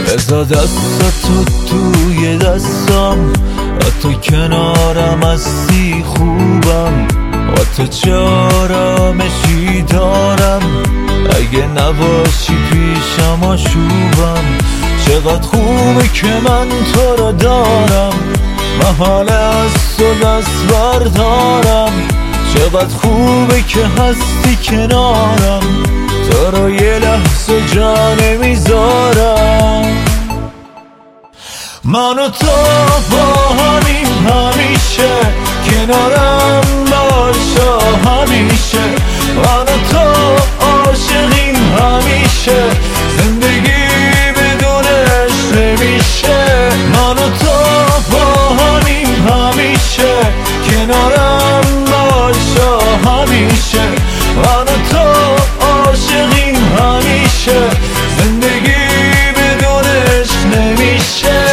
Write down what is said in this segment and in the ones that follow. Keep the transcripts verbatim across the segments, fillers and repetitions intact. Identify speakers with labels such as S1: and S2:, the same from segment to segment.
S1: بذار دستتو توی دستم، حتی کنارم هستی خوبم، با تو چه آرامشی دارم، اگه نباشی پیشم آشوبم. چقدر خوبه که من تو رو دارم، محاله از تو دست بردارم. چقدر خوبه که هستی کنارم، تو رو یه لحظه جا نمیذارم. من و تو با همیم همیشه، کنارم باش همیشه. من و تو عاشقیم همیشه، زندگی بدونش نمیشه. من و تو با همیم همیشه، کنارم باش همیشه. من و تو عاشقیم همیشه، زندگی بدونش نمیشه.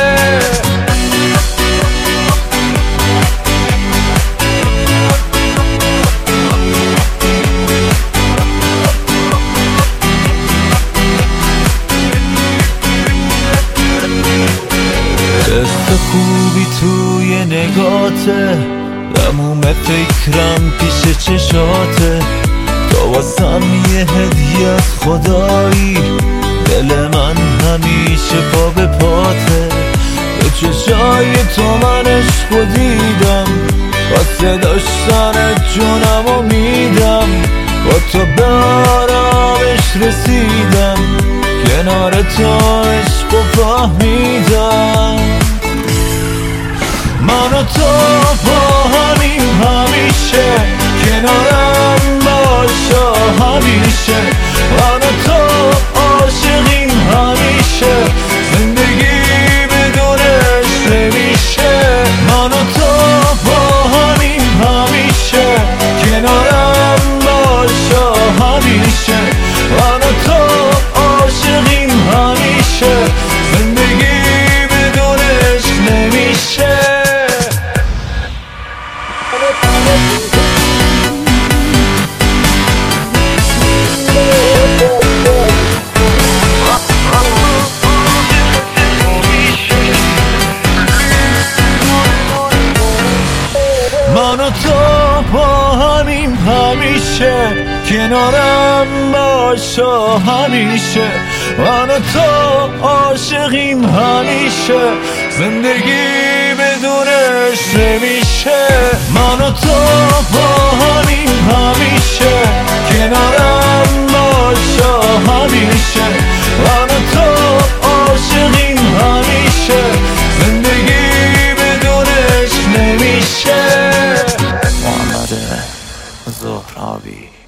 S1: حس خوبی توی نگاته، تموم فکرم پیش چشاته. تو واسم یه هدیه از خدایی، دل من همیشه پا به پاته. به چشای تو من عشقو دیدم، واسه داشتن جونمو میدم. با تو به آرامش رسیدم، کنار تو عشقو فهمیدم. من و تو با همیم همیشه، کنارم باش همیشه. من و تو عاشقیم همیشه، زندگی بدونش نمیشه. من و تو با همیم همیشه، کنارم باش همیشه. من و تو عاشقیم همیشه، زندگی بدونش نمیشه. من و تو با همیم همیشه، کنارم باش همیشه. من و تو عاشقیم همیشه، زندگی بدونش نمیشه. من و تو با همیم همیشه، کنارم باش همیشه. من و تو عاشقیم همیشه، زندگی بدونش نمیشه. محمد زهرابی.